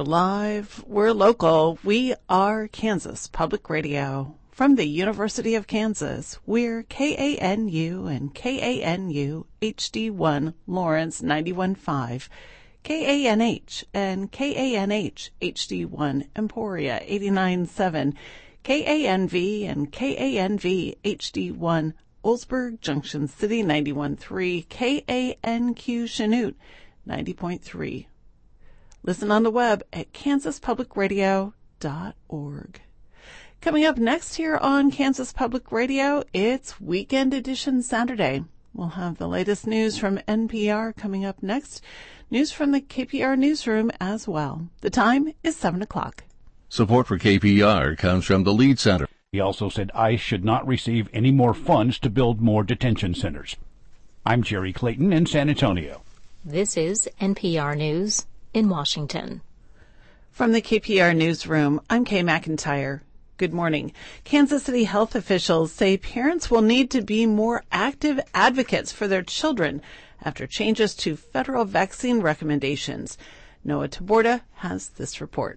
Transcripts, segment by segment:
live, we're local, we are Kansas Public Radio. From the University of Kansas, we're KANU and KANU HD1 Lawrence 91.5, KANH and KANH HD1 Emporia 89.7, KANV and KANV HD1 Oldsburg Junction City 91.3, KANQ Chanute 90.3. Listen on the web at kansaspublicradio.org. Coming up next here on Kansas Public Radio, it's Weekend Edition Saturday. We'll have the latest news from NPR coming up next. News from the KPR newsroom as well. The time is 7 o'clock. Support for KPR comes from the Lead Center. He also said ICE should not receive any more funds to build more detention centers. I'm Jerry Clayton in San Antonio. This is NPR News in Washington. From the KPR newsroom, I'm Kay McIntyre. Good morning. Kansas City health officials say parents will need to be more active advocates for their children after changes to federal vaccine recommendations. Noah Taborda has this report.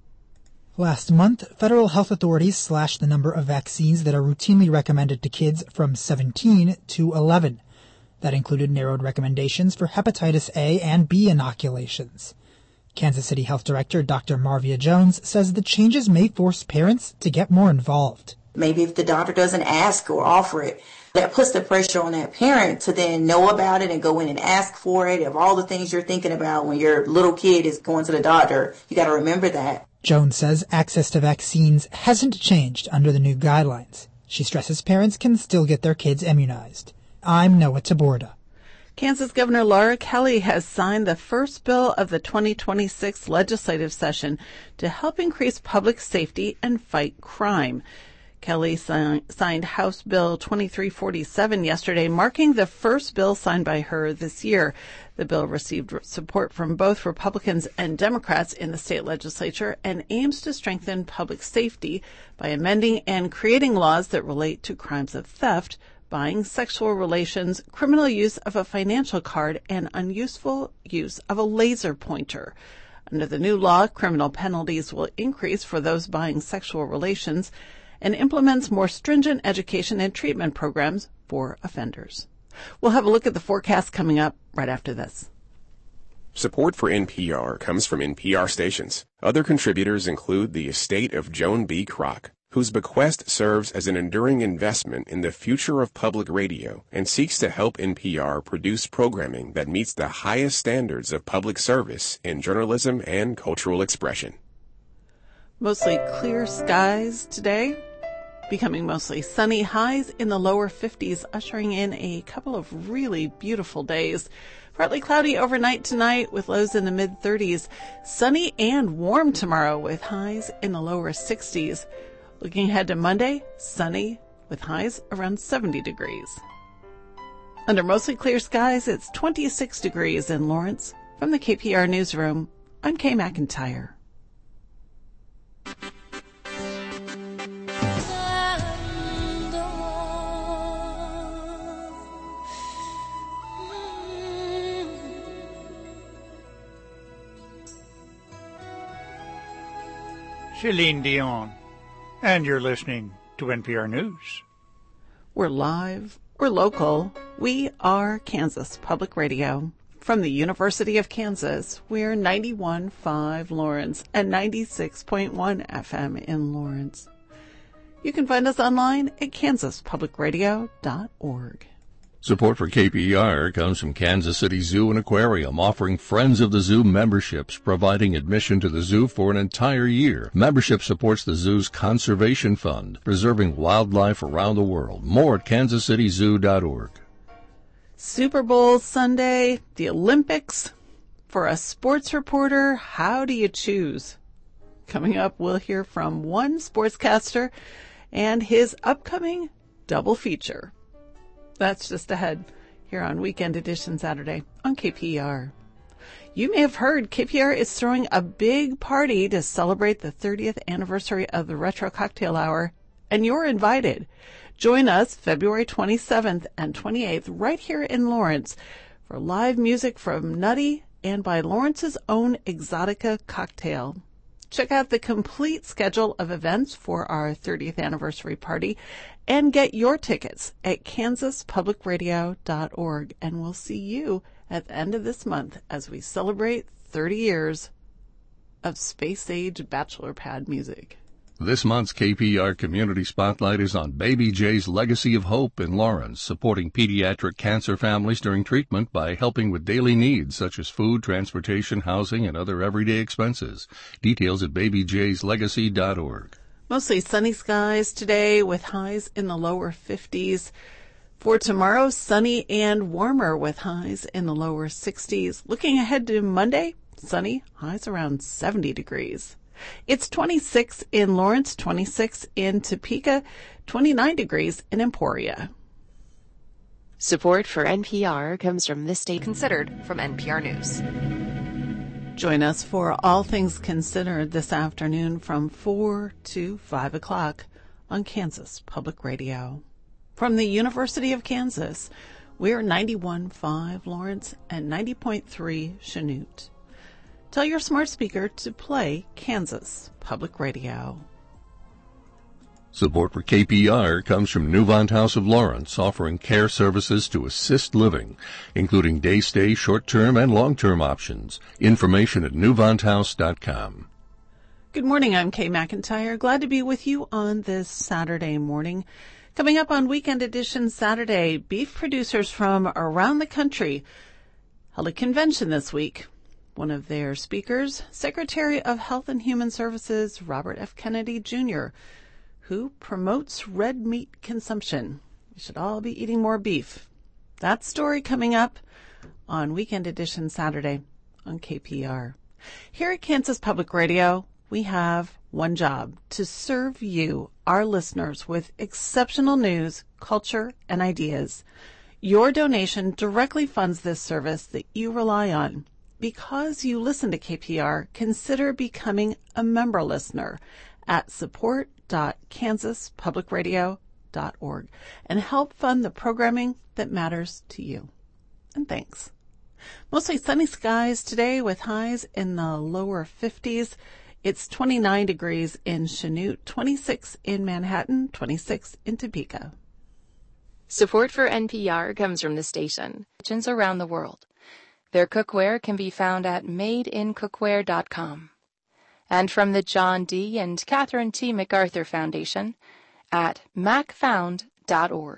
Last month, federal health authorities slashed the number of vaccines that are routinely recommended to kids from 17 to 11. That included narrowed recommendations for hepatitis A and B inoculations. Kansas City Health Director Dr. Marvia Jones says the changes may force parents to get more involved. Maybe if the doctor doesn't ask or offer it, that puts the pressure on that parent to then know about it and go in and ask for it. Of all the things you're thinking about when your little kid is going to the doctor, you got to remember that. Jones says access to vaccines hasn't changed under the new guidelines. She stresses parents can still get their kids immunized. I'm Noah Taborda. Kansas Governor Laura Kelly has signed the first bill of the 2026 legislative session to help increase public safety and fight crime. Kelly signed House Bill 2347 yesterday, marking the first bill signed by her this year. The bill received support from both Republicans and Democrats in the state legislature and aims to strengthen public safety by amending and creating laws that relate to crimes of theft, buying, sexual relations, criminal use of a financial card, and unuseful use of a laser pointer. Under the new law, criminal penalties will increase for those buying sexual relations and implements more stringent education and treatment programs for offenders. We'll have a look at the forecast coming up right after this. Support for NPR comes from NPR stations. Other contributors include the estate of Joan B. Kroc, whose bequest serves as an enduring investment in the future of public radio and seeks to help NPR produce programming that meets the highest standards of public service in journalism and cultural expression. Mostly clear skies today, becoming mostly sunny, highs in the lower 50s, ushering in a couple of really beautiful days. Partly cloudy overnight tonight with lows in the mid-30s. Sunny and warm tomorrow with highs in the lower 60s. Looking ahead to Monday, sunny with highs around 70 degrees. Under mostly clear skies, it's 26 degrees in Lawrence. From the KPR newsroom, I'm Kay McIntyre. Celine Dion. And you're listening to NPR News. We're live, we're local, we are Kansas Public Radio. From the University of Kansas, we're 91.5 Lawrence and 96.1 FM in Lawrence. You can find us online at kansaspublicradio.org. Support for KPR comes from Kansas City Zoo and Aquarium, offering Friends of the Zoo memberships, providing admission to the zoo for an entire year. Membership supports the zoo's conservation fund, preserving wildlife around the world. More at kansascityzoo.org. Super Bowl Sunday, the Olympics. For a sports reporter, how do you choose? Coming up, we'll hear from one sportscaster and his upcoming double feature. That's just ahead here on Weekend Edition Saturday on KPR. You may have heard KPR is throwing a big party to celebrate the 30th anniversary of the Retro Cocktail Hour, and you're invited. Join us February 27th and 28th right here in Lawrence for live music from Nutty, and by Lawrence's own Exotica cocktail. Check out the complete schedule of events for our 30th anniversary party and get your tickets at kansaspublicradio.org. And we'll see you at the end of this month as we celebrate 30 years of space-age bachelor pad music. This month's KPR Community Spotlight is on Baby J's Legacy of Hope in Lawrence, supporting pediatric cancer families during treatment by helping with daily needs such as food, transportation, housing, and other everyday expenses. Details at babyjslegacy.org. Mostly sunny skies today with highs in the lower 50s. For tomorrow, sunny and warmer with highs in the lower 60s. Looking ahead to Monday, sunny, highs around 70 degrees. It's 26 in Lawrence, 26 in Topeka, 29 degrees in Emporia. Support for NPR comes from this state. Considered from NPR News. Join us for All Things Considered this afternoon from 4 to 5 o'clock on Kansas Public Radio. From the University of Kansas, we're 91.5 Lawrence and 90.3 Chanute. Tell your smart speaker to play Kansas Public Radio. Support for KPR comes from Newvant House of Lawrence, offering care services to assist living, including day stay, short-term, and long-term options. Information at newvanthouse.com. Good morning, I'm Kay McIntyre. Glad to be with you on this Saturday morning. Coming up on Weekend Edition Saturday, beef producers from around the country held a convention this week. One of their speakers, Secretary of Health and Human Services Robert F. Kennedy, Jr., who promotes red meat consumption. We should all be eating more beef. That story coming up on Weekend Edition Saturday on KPR. Here at Kansas Public Radio, we have one job: to serve you, our listeners, with exceptional news, culture, and ideas. Your donation directly funds this service that you rely on. Because you listen to KPR, consider becoming a member listener at support.kansaspublicradio.org and help fund the programming that matters to you. And thanks. Mostly sunny skies today with highs in the lower 50s. It's 29 degrees in Chanute, 26 in Manhattan, 26 in Topeka. Support for NPR comes from the station. Kitchens around the world. Their cookware can be found at madeincookware.com. And from the John D. and Catherine T. MacArthur Foundation at macfound.org.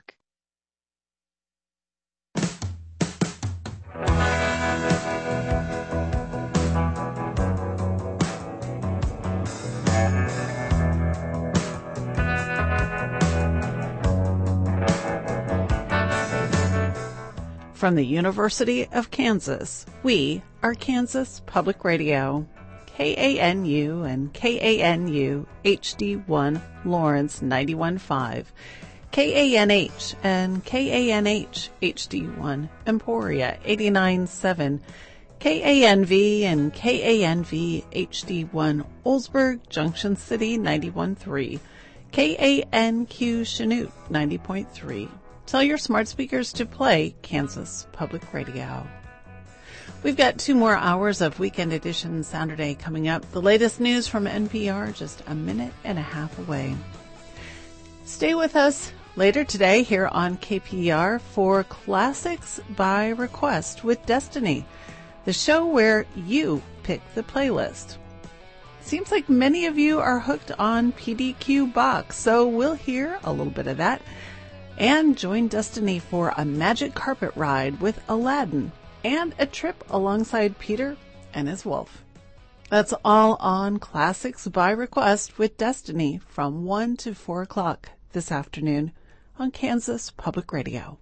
From the University of Kansas, we are Kansas Public Radio, KANU and KANU HD1 Lawrence 91.5, KANH and KANH HD1 Emporia 89.7, KANV and KANV HD1 Oldsburg Junction City 91.3, KANQ Chanute 90.3. Tell your smart speakers to play Kansas Public Radio. We've got 2 more hours of Weekend Edition Saturday coming up. The latest news from NPR just a minute and a half away. Stay with us later today here on KPR for Classics by Request with Destiny, the show where you pick the playlist. Seems like many of you are hooked on PDQ Box, so we'll hear a little bit of that. And join Destiny for a magic carpet ride with Aladdin and a trip alongside Peter and his wolf. That's all on Classics by Request with Destiny from 1 to 4 o'clock this afternoon on Kansas Public Radio.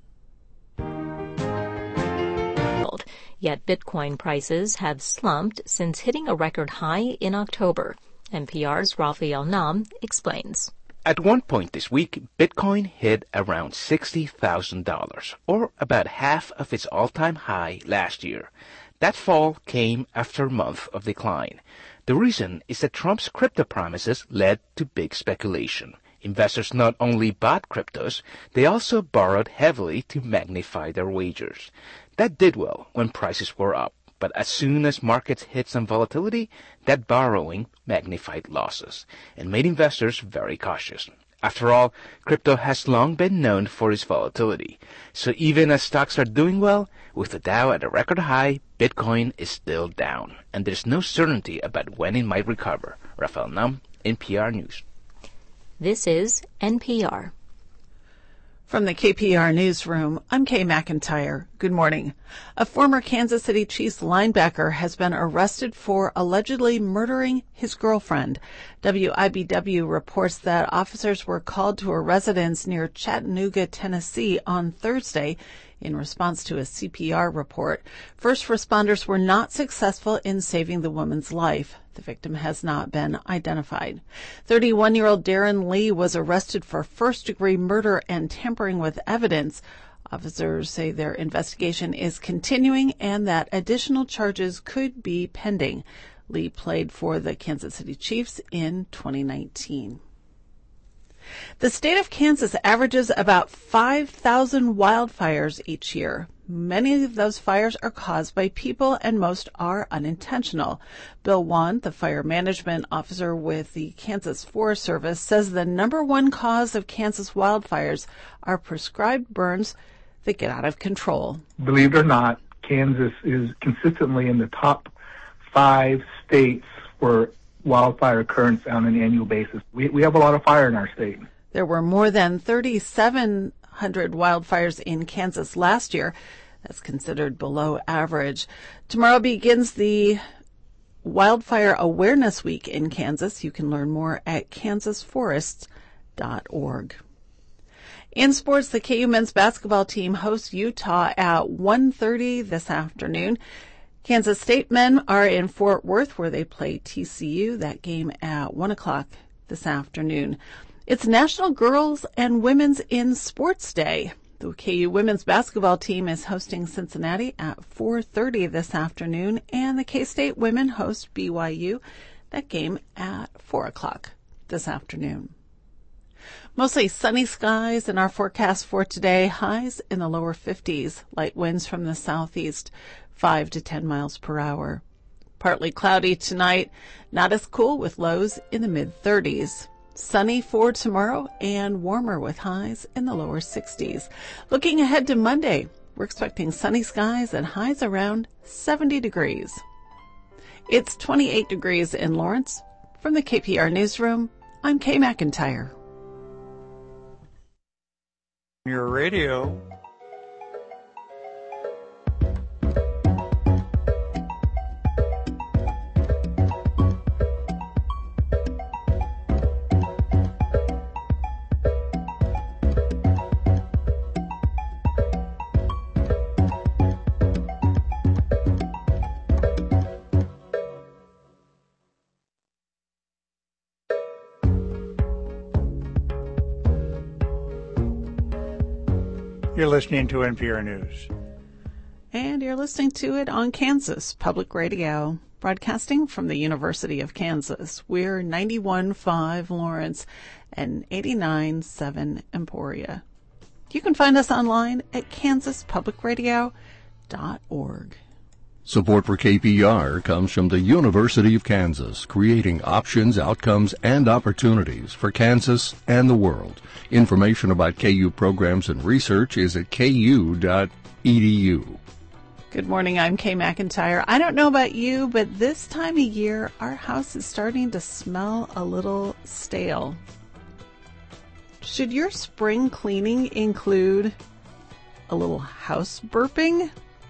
Yet Bitcoin prices have slumped since hitting a record high in October. NPR's Raphael Nam explains. At one point this week, Bitcoin hit around $60,000, or about half of its all-time high last year. That fall came after a month of decline. The reason is that Trump's crypto promises led to big speculation. Investors not only bought cryptos, they also borrowed heavily to magnify their wagers. That did well when prices were up. But as soon as markets hit some volatility, that borrowing magnified losses and made investors very cautious. After all, crypto has long been known for its volatility. So even as stocks are doing well, with the Dow at a record high, Bitcoin is still down. And there's no certainty about when it might recover. Rafael Nam, NPR News. This is NPR. From the KPR newsroom, I'm Kay McIntyre. Good morning. A former Kansas City Chiefs linebacker has been arrested for allegedly murdering his girlfriend. WIBW reports that officers were called to a residence near Chattanooga, Tennessee on Thursday in response to a CPR report. First responders were not successful in saving the woman's life. The victim has not been identified. 31-year-old Darren Lee was arrested for first-degree murder and tampering with evidence. Officers say their investigation is continuing and that additional charges could be pending. Lee played for the Kansas City Chiefs in 2019. The state of Kansas averages about 5,000 wildfires each year. Many of those fires are caused by people and most are unintentional. Bill Wan, the fire management officer with the Kansas Forest Service, says the number one cause of Kansas wildfires are prescribed burns that get out of control. Believe it or not, Kansas is consistently in the top 5 states for wildfire occurrence on an annual basis. We have a lot of fire in our state. There were more than 3,700 wildfires in Kansas last year. That's considered below average. Tomorrow begins the Wildfire Awareness Week in Kansas. You can learn more at kansasforests.org. In sports, the KU men's basketball team hosts Utah at 1:30 this afternoon. Kansas State men are in Fort Worth where they play TCU. That game at 1 o'clock this afternoon. It's National Girls and Women's in Sports Day. The KU women's basketball team is hosting Cincinnati at 4:30 this afternoon, and the K-State women host BYU. That game at 4 o'clock this afternoon. Mostly sunny skies in our forecast for today. Highs in the lower 50s. Light winds from the southeast, 5 to 10 miles per hour. Partly cloudy tonight. Not as cool with lows in the mid-30s. Sunny for tomorrow and warmer with highs in the lower 60s. Looking ahead to Monday, we're expecting sunny skies and highs around 70 degrees. It's 28 degrees in Lawrence. From the KPR newsroom, I'm Kay McIntyre. Your radio. You're listening to NPR News. And you're listening to it on Kansas Public Radio, broadcasting from the University of Kansas. We're 91.5 Lawrence and 89.7 Emporia. You can find us online at kansaspublicradio.org. Support for KPR comes from the University of Kansas, creating options, outcomes, and opportunities for Kansas and the world. Information about KU programs and research is at ku.edu. Good morning, I'm Kay McIntyre. I don't know about you, but this time of year, our house is starting to smell a little stale. Should your spring cleaning include a little house burping?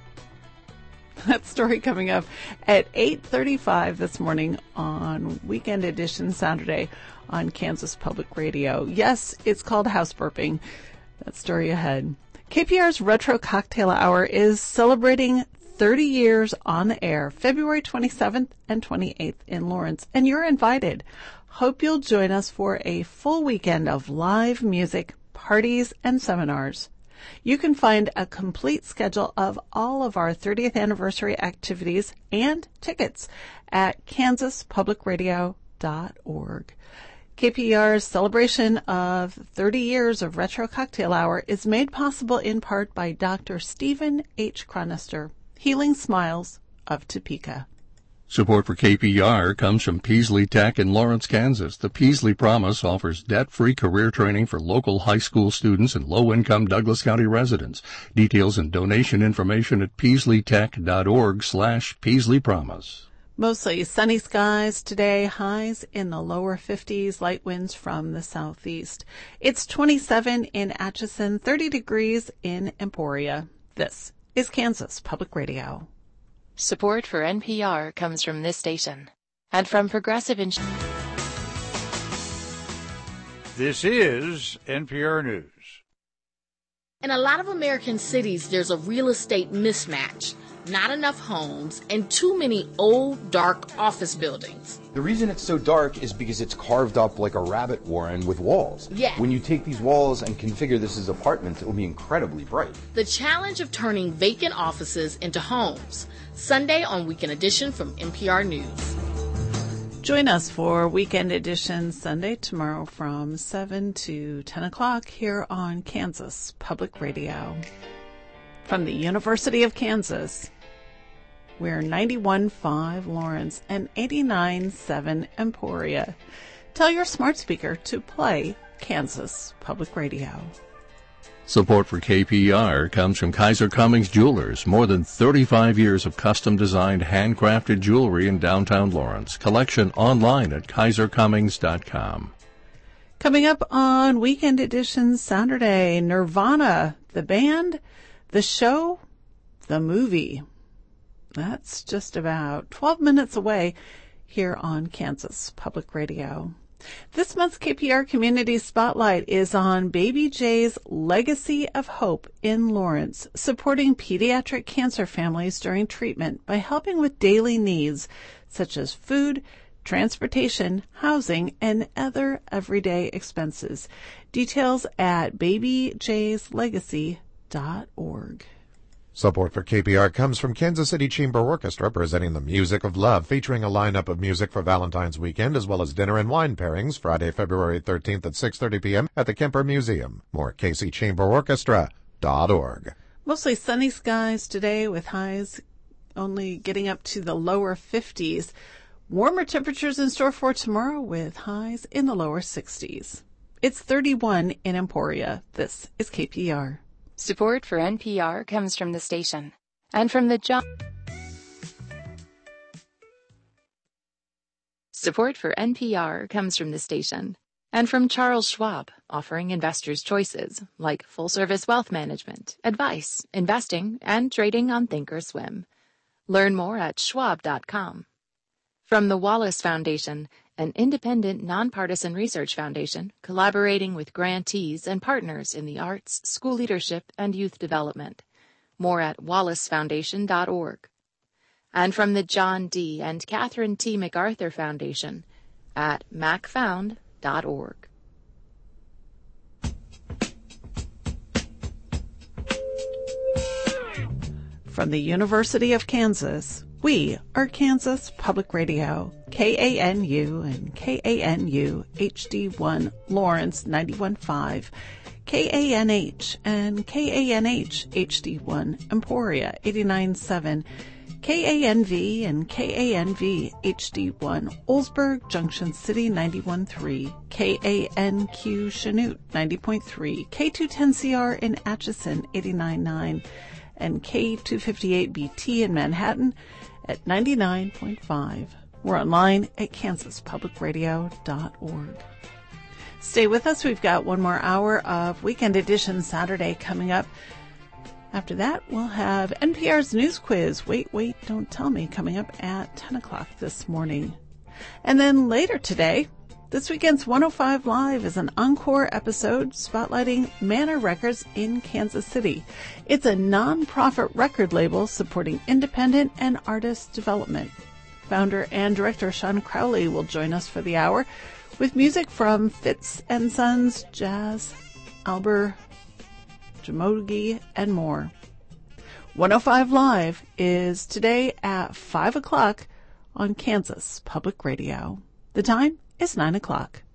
That story coming up at 8:35 this morning on Weekend Edition Saturday on Kansas Public Radio. Yes, it's called house burping. That story ahead. KPR's Retro Cocktail Hour is celebrating 30 years on the air, February 27th and 28th in Lawrence, and you're invited. Hope you'll join us for a full weekend of live music, parties, and seminars. You can find a complete schedule of all of our 30th anniversary activities and tickets at kansaspublicradio.org. KPR's celebration of 30 years of Retro Cocktail Hour is made possible in part by Dr. Stephen H. Chronister, Healing Smiles of Topeka. Support for KPR comes from Peaslee Tech in Lawrence, Kansas. The Peaslee Promise offers debt-free career training for local high school students and low-income Douglas County residents. Details and donation information at peasleetech.org/Peaslee Promise. Mostly sunny skies today, highs in the lower 50s, light winds from the southeast. It's 27 in Atchison, 30 degrees in Emporia. This is Kansas Public Radio. Support for NPR comes from this station and from Progressive Insurance. This is NPR News. In a lot of American cities, there's a real estate mismatch. Not enough homes and too many old, dark office buildings. The reason it's so dark is because it's carved up like a rabbit warren with walls. Yeah. When you take these walls and configure this as apartments, it will be incredibly bright. The challenge of turning vacant offices into homes. Sunday on Weekend Edition from NPR News. Join us for Weekend Edition Sunday tomorrow from 7 to 10 o'clock here on Kansas Public Radio. From the University of Kansas, we're 91.5 Lawrence and 89.7 Emporia. Tell your smart speaker to play Kansas Public Radio. Support for KPR comes from Kaiser Cummings Jewelers. More than 35 years of custom-designed, handcrafted jewelry in downtown Lawrence. Collection online at kaisercummings.com. Coming up on Weekend Edition Saturday, Nirvana, the band, the show, the movie. That's just about 12 minutes away here on Kansas Public Radio. This month's KPR Community Spotlight is on Baby J's Legacy of Hope in Lawrence, supporting pediatric cancer families during treatment by helping with daily needs such as food, transportation, housing, and other everyday expenses. Details at babyjslegacy.org. Support for KPR comes from Kansas City Chamber Orchestra, presenting the Music of Love, featuring a lineup of music for Valentine's weekend, as well as dinner and wine pairings, Friday, February 13th at 6:30 p.m. at the Kemper Museum. More kcchamberorchestra.org. Mostly sunny skies today with highs only getting up to the lower 50s. Warmer temperatures in store for tomorrow with highs in the lower 60s. It's 31 in Emporia. This is KPR. Support for NPR comes from the station and from the Support for NPR comes from the station and from Charles Schwab, offering investors choices like full-service wealth management, advice, investing, and trading on Thinkorswim. Learn more at schwab.com. From the Wallace Foundation, an independent, nonpartisan research foundation collaborating with grantees and partners in the arts, school leadership, and youth development. More at wallacefoundation.org. And from the John D. and Catherine T. MacArthur Foundation at macfound.org. From the University of Kansas, we are Kansas Public Radio, KANU and KANU HD1 Lawrence 91.5, KANH and KANH HD1 Emporia 89.7, KANV and KANV HD1 Oldsburg Junction City 91.3, KANQ Chanute 90.3, K210CR in Atchison 89.9, and K258BT in Manhattan at 99.5. We're online at kansaspublicradio.org. Stay with us. We've got one more hour of Weekend Edition Saturday coming up. After that, we'll have NPR's News Quiz, Wait, Don't Tell Me, coming up at 10 o'clock this morning. And then later today, this weekend's 105 Live is an encore episode spotlighting Manor Records in Kansas City. It's a non-profit record label supporting independent and artist development. Founder and director Sean Crowley will join us for the hour with music from Fitz and Sons, Jazz, Albert, Jamogi, and more. 105 Live is today at 5 o'clock on Kansas Public Radio. The time is 9 o'clock.